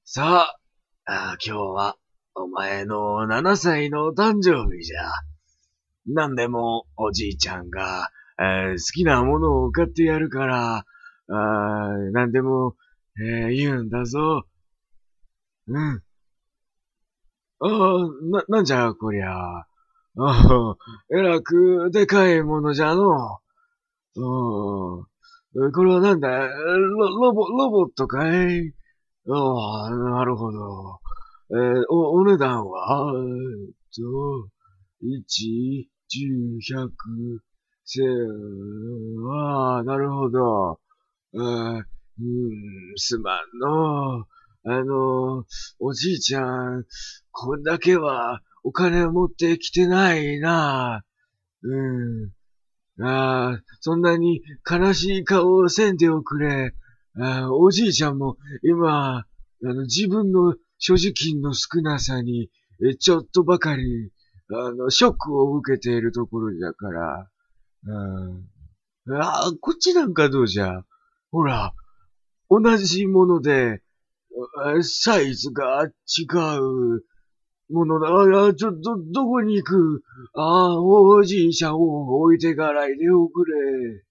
さ今日は、お前の7歳の誕生日じゃ。なんでも、おじいちゃんが、好きなものを買ってやるから、なんでも、言うんだぞ。うん。なんじゃ、こりゃ。えらくでかいものじゃのこれはなんだ、ロボットかいなるほど。お値段は、1、10、100、1000、なるほど。すまんの。おじいちゃん、こんだけはお金持ってきてないな。うん。そんなに悲しい顔をせんでおくれ。おじいちゃんも今、自分の所持金の少なさに、ちょっとばかり、ショックを受けているところだから。こっちなんかどうじゃ。ほら、同じもので、サイズが違うものだ。どこに行くおじいちゃんを置いてかないでおくれ。